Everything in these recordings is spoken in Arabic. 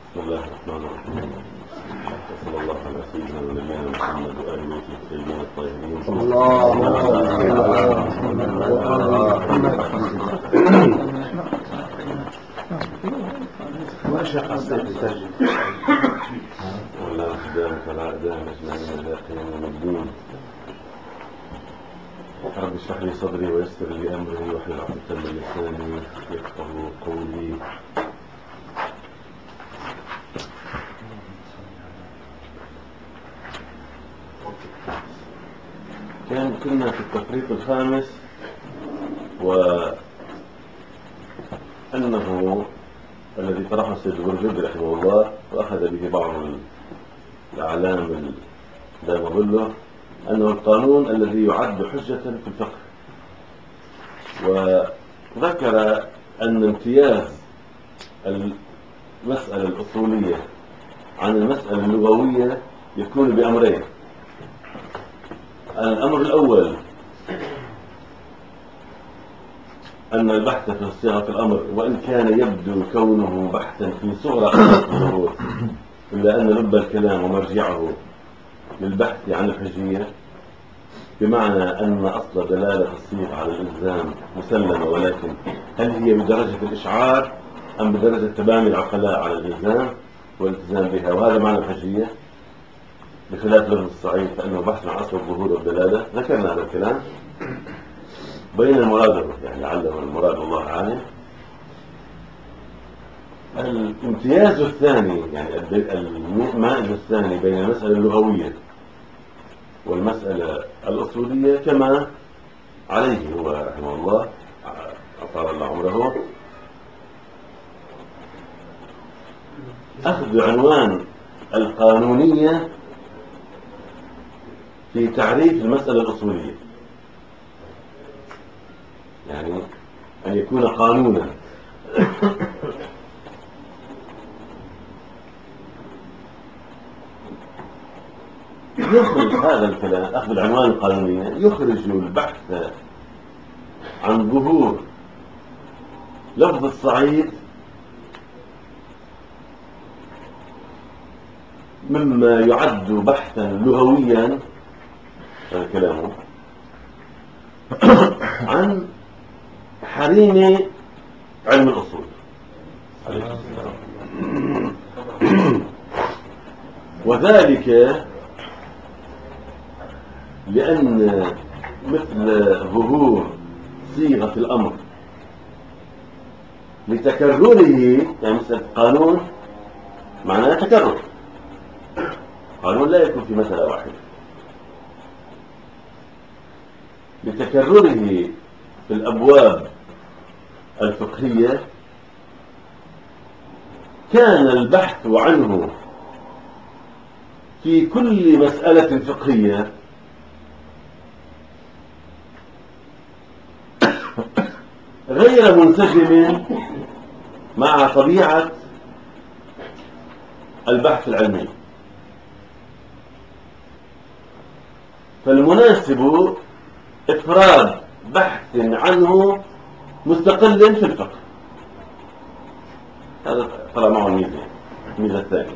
بسم الله الرحمن الرحيم. صلى الله على سيدنا ونبينا محمد وآله بيته الطيبين الطاهرين. صلى الله ما شاء حسيت الترجمة ولا أخدامك الأعداء أجمعين إلى قيام الدين. رب اشرح لي صدري ويسر لي أمري واحلل عقدة من لساني يفقهوا قولي. كنا في التفريق الخامس، وأنه الذي طرحه السيد البرجوبي رحمه الله وأخذ به بعض الأعلام لا نظله، أنه القانون الذي يعد حجة في الفقه. وذكر أن امتياز المسألة الأصولية عن المسألة اللغوية يكون بأمرين. الأمر الأول أن البحث في صيغة الأمر، وإن كان يبدو كونه بحثا في صغرى الظهور، إلا أن لب الكلام ومرجعه للبحث عن الحجية، بمعنى أن أصل دلالة الصيغة على الإلزام مسلمة، ولكن هل هي بدرجة الإشعار أم بدرجة تبامي العقلاء على الإلزام والالتزام بها؟ وهذا معنى الحجية، بخلاف لفظ الصعيد فإنه بحث عن أصل الظهور والدلالة. ذكرنا هذا الكلام، بين المراد يعني لعله المراد الله عالم. الامتياز الثاني يعني المائز الثاني بين المسألة اللغوية والمسألة الأصولية كما عليه هو رحمه الله أطال الله عمره، أخذ عنوان القانونية في تعريف المسألة الأصولية، يعني أن يكون قانونا. يخرج هذا الكلام، أخذ العنوان القانونية يخرج البحث عن ظهور لفظ الصعيد مما يعد بحثا لغويا، هذا كلامه، عن حريم علم الأصول وذلك لأن مثل ظهور صيغة الأمر لتكرره، يعني مثل قانون معناه تكرر، قانون لا يكون في مسألة واحدة، لتكرره في الأبواب الفقهية كان البحث عنه في كل مسألة فقهية غير منسجم مع طبيعة البحث العلمي. فالمناسب إفراد بحث عنه مستقل في الفقه. هذا طلع معه الميزة الثانية،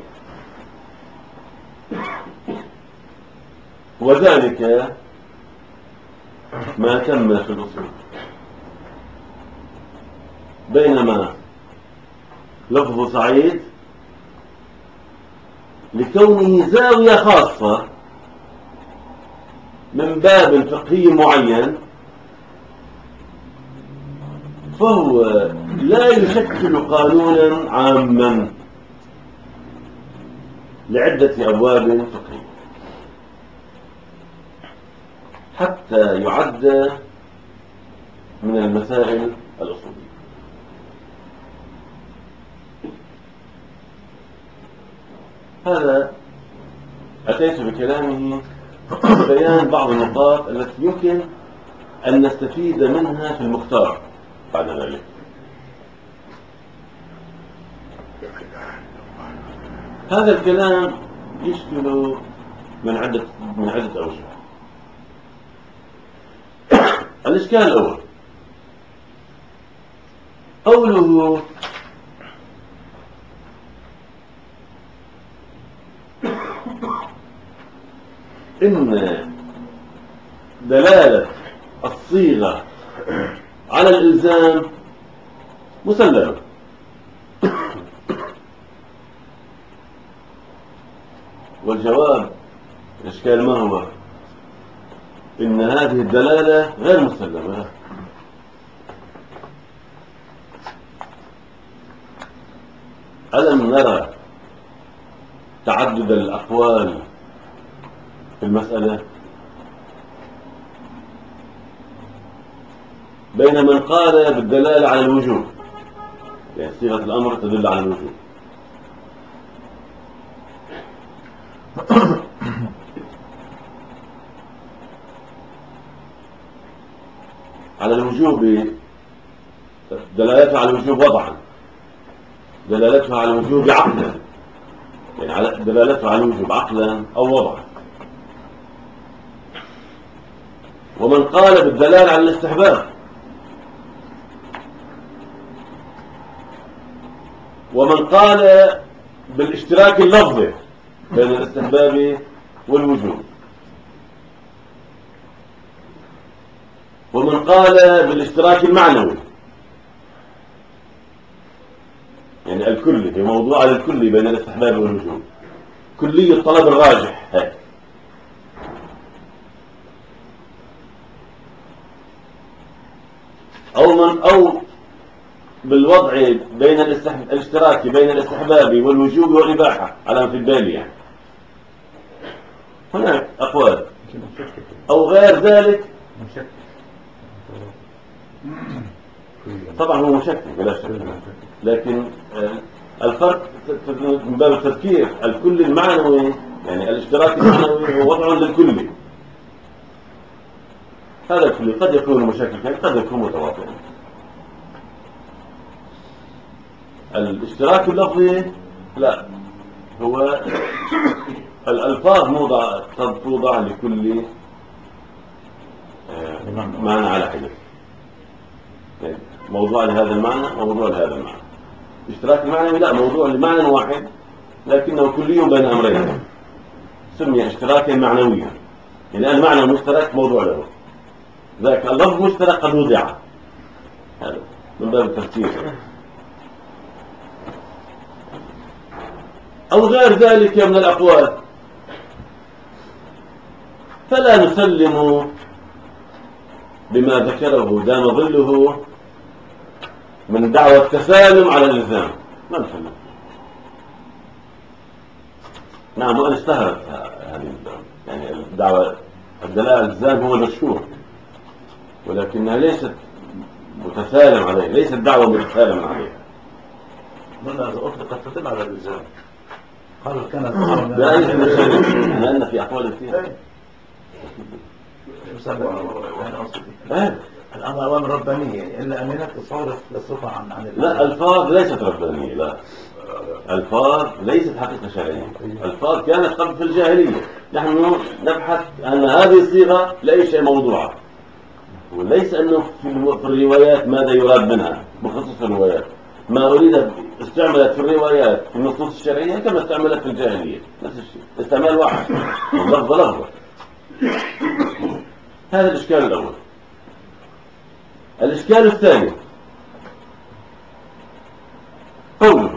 وذلك ما تم في الأصول. بينما لفظ صعيد لكونه زاوية خاصة من باب فقهي معين، فهو لا يشكل قانونا عاما لعدة أبواب فقهية حتى يعد من المسائل الأصولية. هذا أتيت بكلامه بيان بعض النقاط التي يمكن أن نستفيد منها في المختار بعد ذلك. هذا الكلام يشكل من عدة أوجه. الإشكال الأول قوله إن دلالة الصيغة على الإلزام مسلمة، والجواب الإشكال ما هو؟ إن هذه الدلالة غير مسلمة. ألم نرى تعدد الأقوال في المسألة بين من قال بالدلالة على الوجوب، يعني صيغة الأمر تدل على الوجوب، على الوجوب دلالتها على الوجوب وضعا، دلالتها على الوجوب عقلا، يعني دلالتها على الوجوب عقلا أو وضعا. ومن قال بالدلالة على الاستحباب، ومن قال بالاشتراك اللفظي بين الاستحباب والوجوب، ومن قال بالاشتراك المعنوي، يعني الكلي في موضوع الكلي بين الاستحباب والوجوب، كلي الطلب الراجح هيك. أو بالوضع بين الاشتراك بين الاستحباب والوجوب والإباحة على ما في البال، يعني هناك أقوال. أو غير ذلك طبعا هو مشكل بلا شك، لكن الفرق من باب التفكير الكل المعنوي، يعني الاشتراك المعنوي هو وضع للكل، هذا الكل قد يكون مشكل قد يكون متواطئا. الاشتراك اللفظي لا، هو الألفاظ توضع لكل معنى على حدة، يعني موضوع لهذا المعنى وموضوع لهذا المعنى. الاشتراك المعنوي لا، موضوع لمعنى واحد لكنه كلي بين أمرين، سمي اشتراكا معنويا، يعني المعنى المشترك موضوع له، ذاك اللفظ مشترك قد وضع، هذا من باب التفسير. أو غير ذلك من الأقوال فلا نسلم بما ذكره دام ظله من دعوى التسالم على الإلزام، ما نسلم. نعم، وأن اشتهرت هذه يعني الدعوة الدلالة على الإلزام هو المشهور، ولكنها ليست متسالم عليه، ليست دعوة متسالم عليها. هنا أطلقت تدل على الإلزام، قالوا كانت لأن في أقوال فيها الأمر ربانية إلا أنها تصرف للصفة عن لا، الفاظ ليست ربانية، لا، الفاظ ليست حقيقة شرعية. الفاظ كانت قبل في الجاهلية. نحن نبحث أن هذه الصيغة لأي شيء موضوعة، وليس أنه في الروايات ماذا يراد منها بخصوص الروايات. ما أريد استعملت في الروايات في النصوص الشرعية كما استعملت في الجاهلية، نفس الشيء، استعمال واحد، لفظة. هذا الإشكال الأول. الإشكال الثاني قوله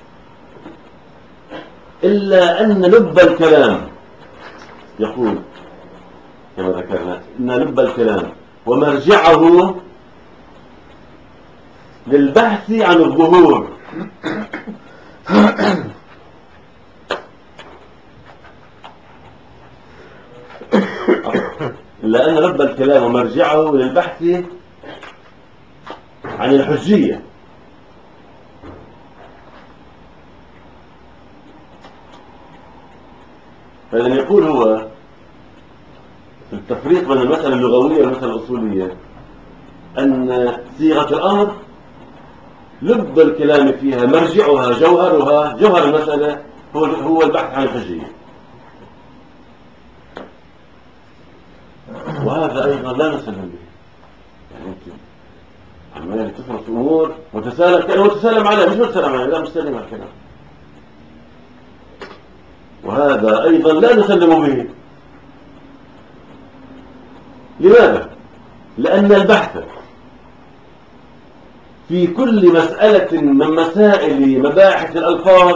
إلا أن لب الكلام، يقول كما ذكرنا إن لب الكلام ومرجعه للبحث عن الظهور. إلا أن لب الكلام ومرجعه للبحث عن الحجية. فإذا يقول هو في التفريق بين المسألة اللغوية والمسألة الأصولية أن صيغة الأمر لب الكلام فيها مرجعها جوهرها، جوهر المسألة هو البحث عن الحجية، وهذا أيضا لا نسلم به. يعني أنت عمال تفرط أمور متسالم، كأنه متسالم عليه، مش متسالم عليه، لا، مستلم على الكلام، وهذا أيضا لا نسلم به. لماذا؟ لأن البحث في كل مسألة من مسائل مباحث الألفاظ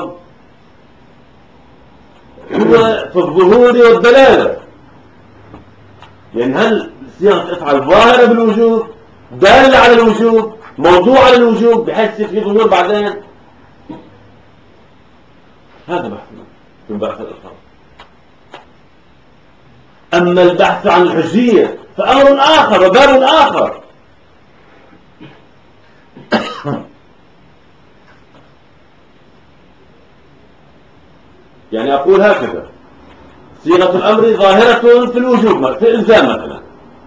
هو في الظهور والدلالة. يعني هل صيغة افعل ظاهرة بالوجوب، دالة على الوجوب، موضوع على الوجوب بحيث يصير في ظهور بعدين؟ هذا بحثنا في بحث الألفاظ. أما البحث عن الحجية فأمر آخر وباب آخر. يعني أقول هكذا: صيغة الأمر ظاهرة في الوجوب، في الإلزام مثلا،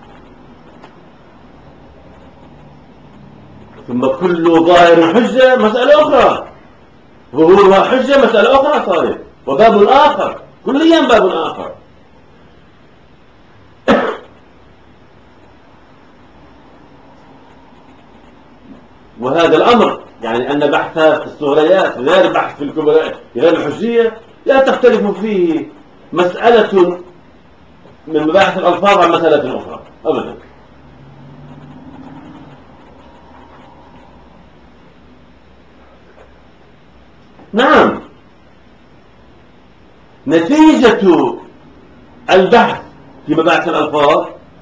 ثم كل ظاهر حجة مسألة أخرى، ظهورها حجة مسألة أخرى صارت، وباب آخر، كليا باب آخر. وهذا الأمر يعني أن بحث الصغريات غير بحث في الكبريات غير الحجية لا تختلف فيه مسألة من مباحث الألفاظ عن مسألة أخرى أبدا. نعم، نتيجة البحث في مباحث الألفاظ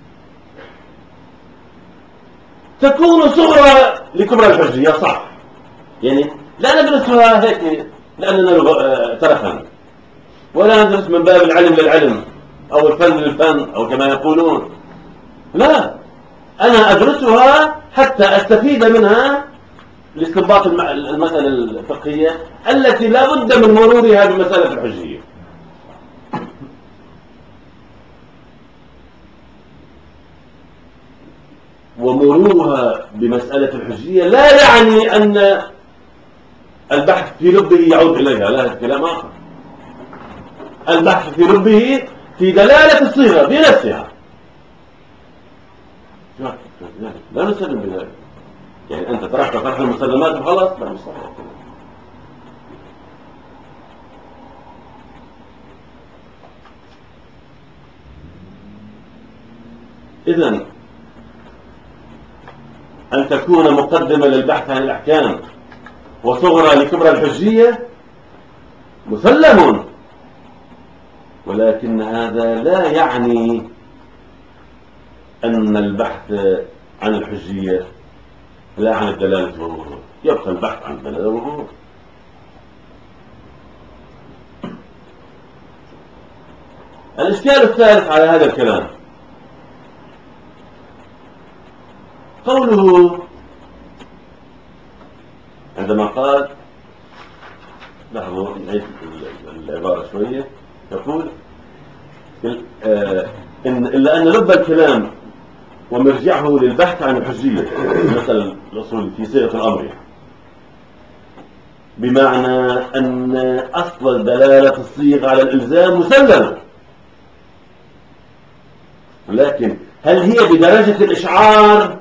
تكون صغرى لكبرى الحجية، صح؟ يعني لا ندرسها هيك لأننا ترفا، ولا ندرس من باب العلم للعلم أو الفن للفن أو كما يقولون. لا، أنا أدرسها حتى أستفيد منها لاستنباط المسألة الفقهية التي لا بد من مرورها بمسألة الحجية. ومرورها بمسألة الحجية لا يعني أن البحث في لبه يعود إليها، لا، هذا كلام آخر. البحث في لبه في دلالة الصيغة بنفسها، لا نسلم بذلك. يعني أنت تركت طرح المسلمات وخلاص، لا، مش صحيح. إذن أن تكون مقدمة للبحث عن الأحكام وصغرى لكبرى الحجية مسلم، ولكن هذا لا يعني أن البحث عن الحجية لا عن الدلالة والظهور، يبقى البحث عن الدلالة والظهور. الإشكال الثالث على هذا الكلام قوله عندما قال، لاحظوا نعيد العبارة شوية، يقول إلا أن لب الكلام ومرجعه للبحث عن الحجية مثلا الأصول في صيغة الأمر، بمعنى أن أصل دلالة الصيغة على الإلزام مسلمة، لكن هل هي بدرجة الإشعار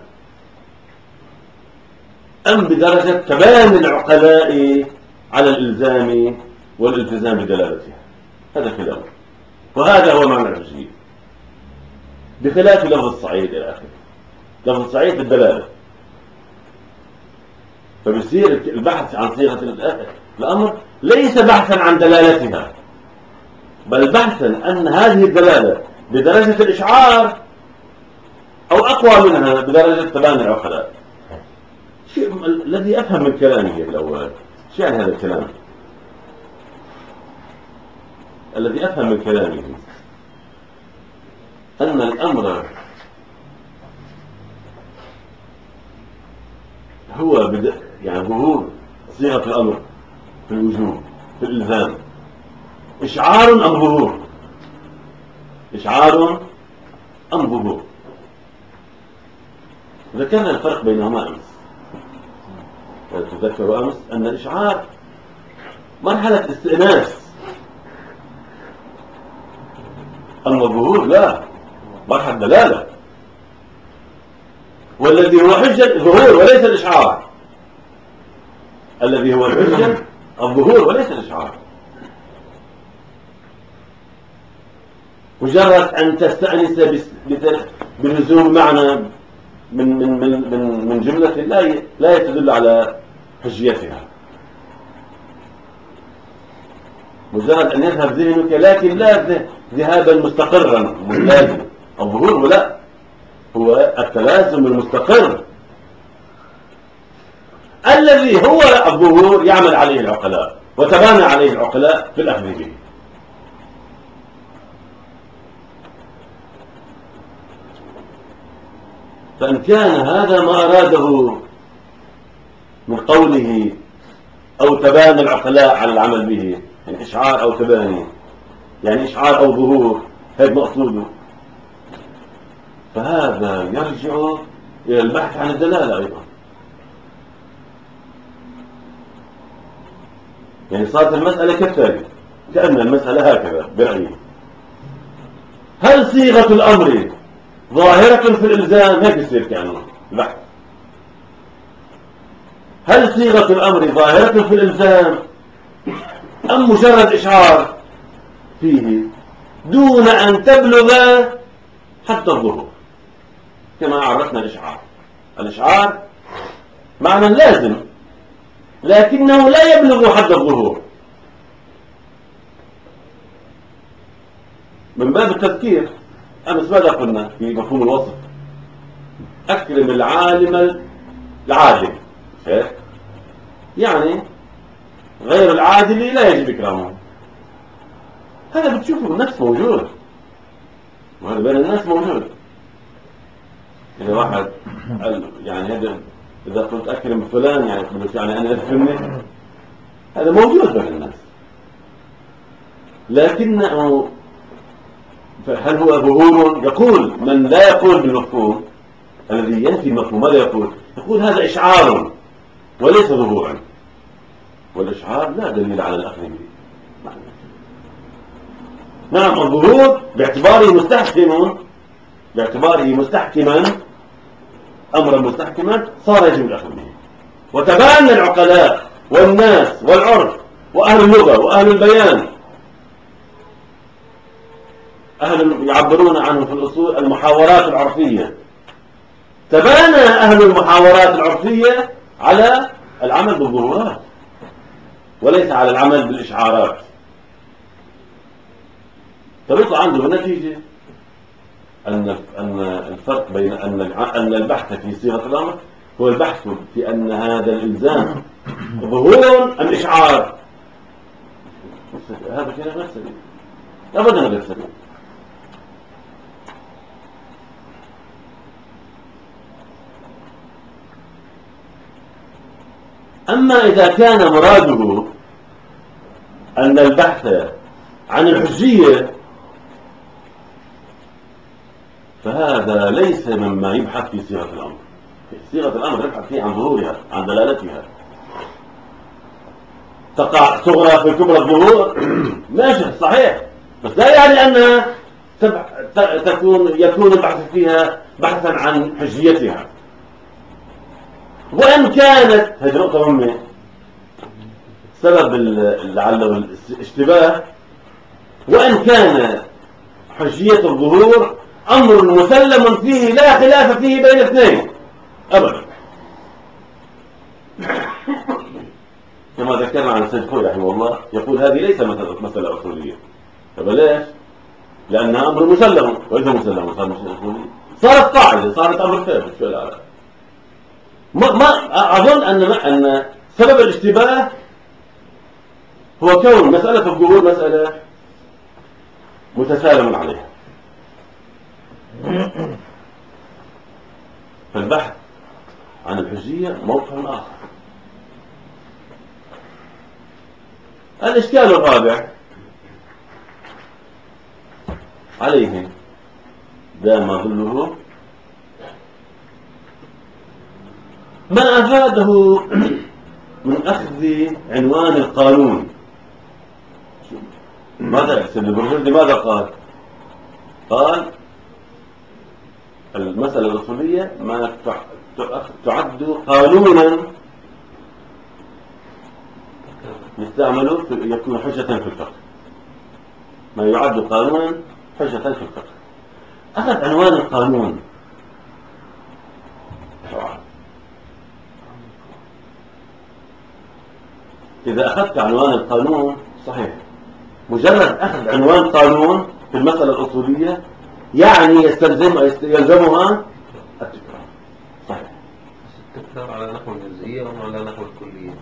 أم بدرجة تبان العقلاء على الإلزام والالتزام بدلالتها؟ هذا كلام، وهذا هو معنى الحجية، بخلاف لفظ الصعيد إلى آخره. لفظ الصعيد بالدلالة، فبيصير البحث عن صيغة الأمر ليس بحثا عن دلالتها، بل بحثا أن هذه الدلالة بدرجة الإشعار أو أقوى منها بدرجة تبان العقلاء. الذي أفهم من كلامه الأول، شو يعني هذا الكلام؟ الذي أفهم من كلامه أن الأمر هو يعني ظهور صيغة الأمر في الوجوب في الإلزام إشعار أم ظهور؟ إشعار أم ظهور؟ ذكرنا الفرق بينهما أمس، تذكروا أمس أن الإشعار مرحلة استئناس، أما الظهور لا، مرحلة دلالة، والذي هو حجة الظهور وليس الإشعار. الذي هو الحجة الظهور وليس الإشعار. مجرد أن تستأنس بلزوم معنى من جملة لا تدل على حجيتها، مجرد أن يذهب ذهنك، لكن لا ذهابا مستقرا ملازم. الظهور ولا هو التلازم المستقر الذي هو الظهور يعمل عليه العقلاء وتبانى عليه العقلاء في الأخذ به. فإن كان هذا ما أراده من قوله أو تبانى العقلاء على العمل به، يعني إشعار أو تباني، يعني إشعار أو ظهور، هذا مقصوده، فهذا يرجع إلى البحث عن الدلالة أيضا. يعني صارت المسألة كالتالي، كأن المسألة هكذا برأيي: هل صيغة الأمر ظاهرة في الإلزام؟ هيك يصير كأنه البحث. هل صيغة الأمر ظاهرة في الإلزام أم مجرد إشعار فيه دون أن تبلغ حتى الظهور؟ كما عرفنا الإشعار، الإشعار معنى لازم لكنه لا يبلغ حد الظهور. من باب التذكير، أمس ماذا قلنا في مفهوم الوصف؟ أكرم العالم العادل، يعني غير العادل لا يجب إكرامه. هذا بتشوفه النفس موجود، وهذا بين الناس موجود. إذا واحد قال يعني هذا، إذا قلت أكرم فلان يعني أنا أكرمني، هذا موجود بين الناس. لكنه هل هو ظهور؟ يقول من لا يقول بالمفهوم الذي ينفي المفهوم، ماذا يقول؟ يقول هذا إشعار وليس ظهورا، والإشعار لا دليل على الأخذ به. نعم، الظهور باعتباره مستحكما أمرا مستحكما صار يجب الأخذ به. وتبان العقلاء والناس والعرف وأهل اللغة وأهل البيان، يعبرون عنه في الأصول المحاورات العرفية، تبانى أهل المحاورات العرفية على العمل بالظهورات وليس على العمل بالإشعارات. فبيطلع عنده النتيجة أن الفرق بين أن البحث في صيغة الأمر هو البحث في أن هذا الإلزام ظهور أم إشعار. هذا كلام غير سليم، أبدا غير سليم. أما إذا كان مراده أن البحث عن الحجية، فهذا ليس مما يبحث في صيغة الأمر. في صيغة الأمر يبحث فيه عن ظهورها، عن دلالتها. تقع صغرى في كبرى الظهور ماشي صحيح، بس لا يعني أنها يكون البحث فيها بحثا عن حجيتها. وإن كانت، هذه نقطة مهمة، سبب لعله الاشتباه، وإن كان حجية الظهور أمر مسلم فيه لا خلاف فيه بين اثنين أبدا، كما ذكرنا عن السيد خوي رحمه الله، يقول هذه ليس مسألة أصولية. طب ليش؟ لأنها أمر مسلم، وليس مسلم صار مش أصولي، صارت قاعدة، صارت أمر ثابت. شو العلاقة؟ ما أظن أن سبب الاشتباه هو كون مسألة الظهور مسألة متسالم عليها. فالبحث عن الحجية موقف آخر. الإشكال الرابع عليه دام ظله ما أفاده من أخذ عنوان القانون. ماذا سيد البرجردي ماذا قال؟ قال المسألة الأصولية ما تعد قانونا يستعمل يكون حجة في الفقه، ما يعد قانونا حجة في الفقه. أخذ عنوان القانون. إذا أخذت عنوان القانون صحيح، مجرد أخذ عنوان قانون في المسألة الأصولية يعني يلزمها التكرار. صحيح. التكرار على نحو الجزئية وعلى نحو الكلية.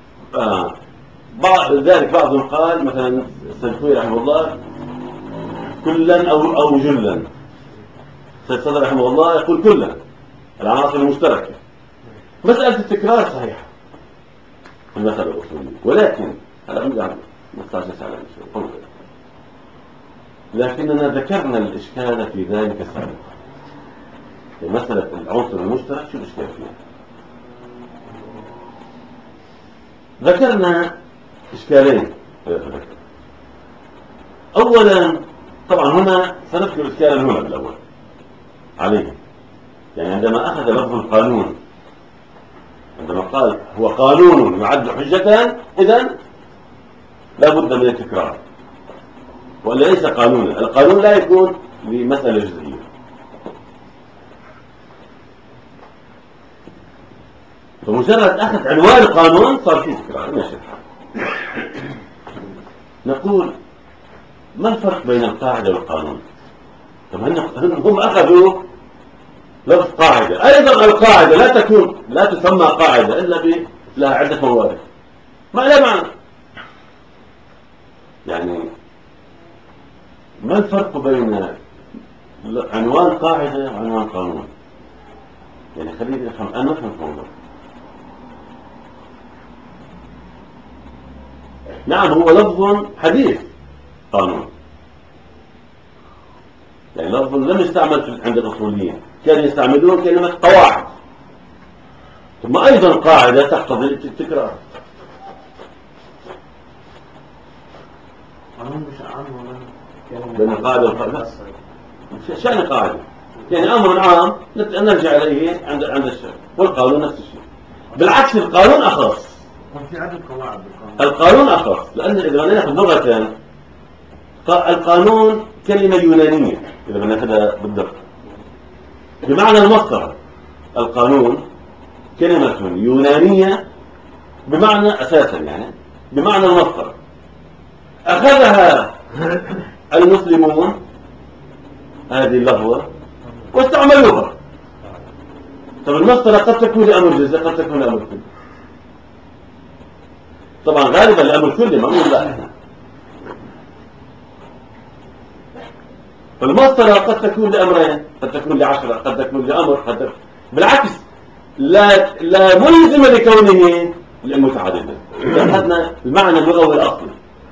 بعض ذلك بعضهم قال مثلا السلفوي رحمه الله كلا أو جلا. سيد صدر رحمه الله يقول كلا، العناصر المشتركة. مسألة التكرار صحيحة في المسألة الأصولية، ولكن هلا نرجع نستعجل على شيء. لكننا ذكرنا الإشكال في ذلك سابقا. في مسألة العنصر المشترك شو الإشكال فيها؟ ذكرنا إشكالين. أولا طبعا هنا سنذكر إشكالا هنا الأول عليه، يعني عندما أخذ لفظ القانون، عندما قال هو قانون يعد حجة، إذن لا بد من التكرار، ولا ليس قانونا. القانون لا يكون لمسألة جزئية. فمجرد أخذ عنوان القانون صار فيه تكرار. ماشي. نقول ما الفرق بين القاعدة والقانون؟ طب هم أخذوا لفظ قاعدة. أيضا القاعدة لا تسمى قاعدة إلا لها عدة موارد. ما لا معنى. يعني ما الفرق بين عنوان قاعدة وعنوان قانون؟ يعني خلينا نفهم. أنا نفهم الموضوع. نعم هو لفظ حديث قانون، يعني لفظ لم يستعمل عند الأصوليين، كانوا يستعملون كلمة قواعد. ثم أيضا قاعدة تقتضي التكرار. قانون مش عام ولا بين القاعدة والقاعدة شأن قاعدة، يعني أمر عام نرجع إليه عند الشرع، والقانون نفس الشيء. بالعكس القانون أخص. في عدد قواعد القانون أخص، لأن إذا بدنا ناخذ لغة القانون كلمة يونانية إذا بدنا ناخذها بالدقة بمعنى المصدر. القانون كلمة يونانية بمعنى أساسا، يعني بمعنى المصدر. أخذها المسلمون هذه اللفظة واستعملوها. طب المصدر قد تكون لأمر جزء، قد تكون لأمر كلي. طبعا غالبا الأمر كلي ما نقول لا. فالمصدر قد تكون لأمرين، قد تكون ل10، قد تكون لأمر، بالعكس لا ملزم لكونه متعددا. إذا أخذنا المعنى اللغوي الأصلي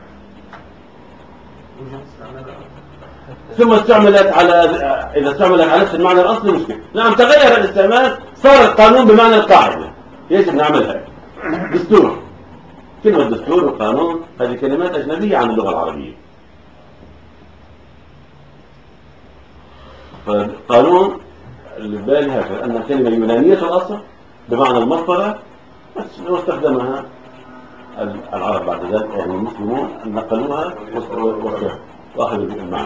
ثم استعملت إذا استعملت على نفس المعنى الأصلي مشكلة. نعم تغير الاستعمال، صار القانون بمعنى القاعدة. يجب نعملها. دستور، كلمة دستور وقانون هذه كلمات أجنبية عن اللغة العربية. فالقانون اللي في بالي هكذا أنها كلمة يونانية في الأصل بمعنى المصدر، واستخدمها العرب بعد ذلك، يعني المسلمون نقلوها واخذوا المعنى.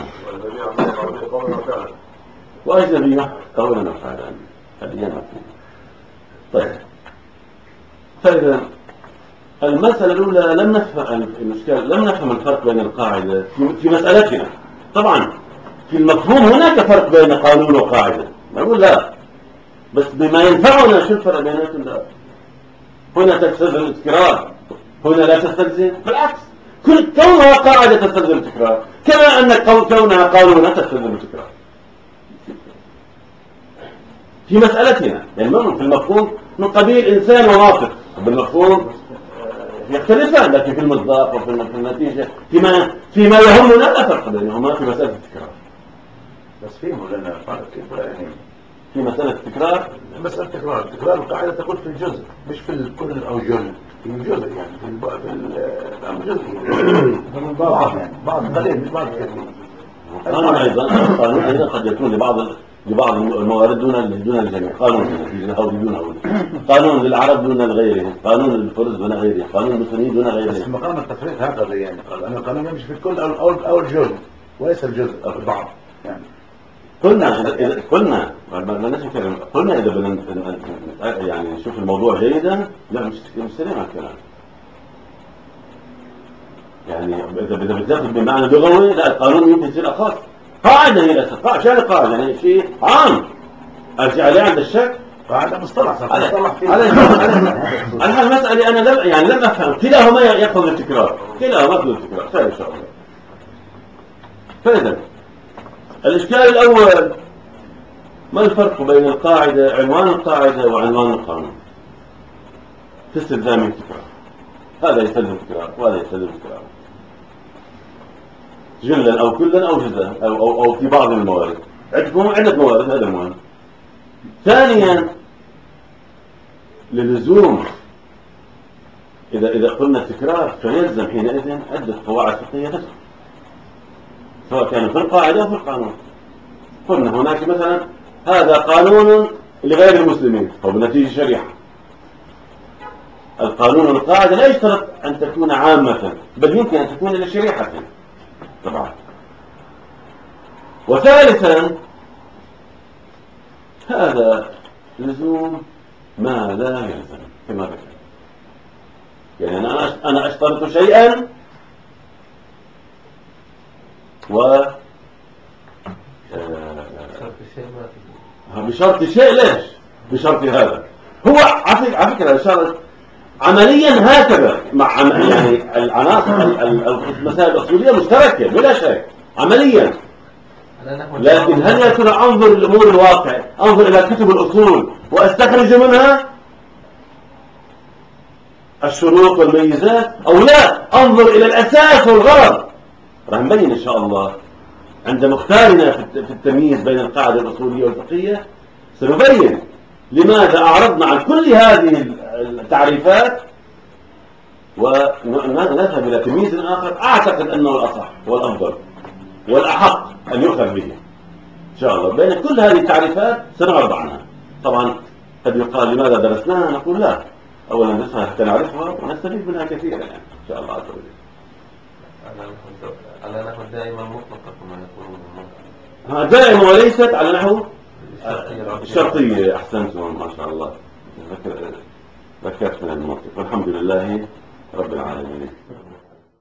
وأجنبية قولا وفعلا هذه. طيب، فإذا المسألة الأولى لم نفهم المشكلة، لم نفهم الفرق بين القاعدة في مسألتنا. طبعا في المفهوم هناك فرق بين قانون وقاعدة، نقول لا، بس بما ينفعنا شو الفرق بيناتهم؟ لا، هنا تستلزم التكرار، هنا لا تستلزم. بالعكس، كونها قاعدة تستلزم التكرار، كما أن كونها قانون تستلزم التكرار في مسألتنا. يعني في المفهوم من قبيل إنسان وناطق، بالمفهوم يختلفان، لكن في المصداق وفي النتيجة فيما يهمنا لا فرق بينهما في مسألة التكرار. بس فيهم لنا فرق يعني في مسألة التكرار. مسألة تكرار القاعدة تقول في الجزء مش في الكل أو جل، في الجزء يعني في الجزء بعض، يعني بعض قليل مش بعض كثير. القانون أيضا قد يكون لبعض الموارد دون الجميع. قانون النتيجة أو دونه، قانون للعرب دون غيرهم، قانون للفرز دون غيره، قانون للمسلمين دون غيره. بس مقام التفريق هكذا، يعني قال أن القانون يمشي في الكل أو الجزء وليس الجزء أو البعض يعني. قلنا قلنا إذا بدنا يعني نشوف الموضوع جيدا، لا مش سليم على الكلام. يعني إذا بتاخذ بمعنى لغوي، لا القانون يمكن يصير أخص. قاعدة هي الأساس، شو قاعدة؟ يعني شيء عام أرجع عليه عند الشك. فهذا مصطلح على المسألة أنا لم أفهم. كلاهما يأخذ التكرار، كلاهما يأخذ التكرار. خير إن شاء الله. فإذا الإشكال الأول، ما الفرق بين القاعدة، عنوان القاعدة وعنوان القانون في استلزام التكرار؟ هذا يستلزم التكرار وهذا يستلزم التكرار، جلا أو كلا أو جزءا أو في بعض الموارد. عندكم عدة موارد، هذا مهم. ثانيا، للزوم إذا قلنا التكرار فيلزم حينئذ عدة قواعد فقهية تدخل، سواء كان في القاعدة أو في القانون. قلنا هناك مثلا هذا قانون لغير المسلمين، أو بنتيجة شريعة. القانون والقاعدة لا يشترط أن تكون عامة، بل يمكن أن تكون لشريحة طبعا. وثالثا، هذا لزوم ما لا يلزم كما ذكر. يعني أنا أشترط شيئا بشرط شيء. ليش بشرط هذا؟ هو على فكرة الشرط عمليا هكذا مع يعني العناصر المسائل الأصولية مشتركة بلا شك عمليا. لكن هل يا ترى أنظر لأمور الواقع، أنظر إلى كتب الأصول وأستخرج منها الشروط والميزات، أو لا أنظر إلى الأساس والغرض؟ راح نبين إن شاء الله عند مختارنا في التمييز بين القاعدة الأصولية والفقهية. سنبين لماذا أعرضنا عن كل هذه التعريفات ونذهب إلى تمييز آخر أعتقد أنه الأصح والأفضل والأحق أن يؤخذ به إن شاء الله. بين كل هذه التعريفات سنعرض عنها. طبعا قد يقال لماذا درسناها؟ نقول لا، أولا ندرسها حتى نعرفها ونستفيد منها كثيرا يعني إن شاء الله عز وجل. على نحو دائما مطلقة كما يقولون، دائما وليست على نحو الشرطية. أحسنتم ما شاء الله، ذكرت من المنطق. والحمد لله رب العالمين.